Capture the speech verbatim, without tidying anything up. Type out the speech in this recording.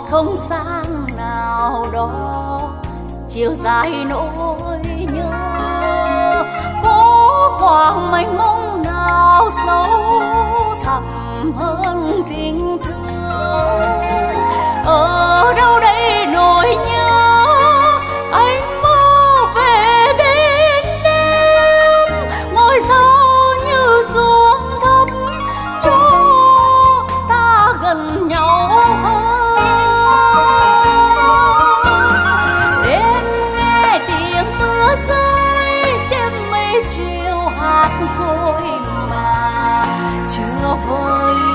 không gian nào đó chiều dài nỗi nhớ. Có khoảng mênh mông nào sâu thẳm hơn tình thương? Ở đâu đây nỗi nhớ anh mơ về bên em, ngôi sao như xuống thấp cho ta gần nhau hơn. Đêm nghe tiếng mưa rơi, đêm mây chiều hát rồi mà chưa vơi